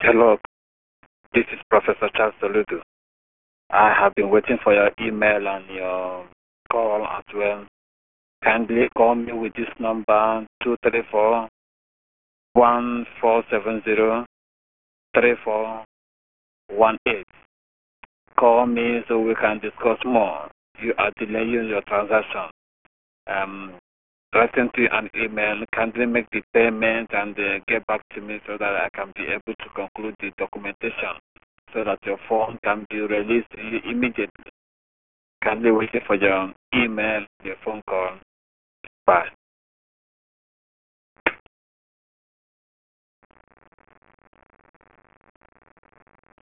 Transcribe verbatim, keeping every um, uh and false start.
Hello, this is Professor Charles Soludo. I have been waiting for your email and your call as well. Kindly call me with this number two three four, one four seven zero, three four one eight. Call me so we can discuss more. You are delaying your transaction. Um, writing to an email, kindly make the payment and uh, get back to me so that I can be able to conclude the documentation so that your phone can be released immediately. Kindly waiting for your email, your phone call. Bye.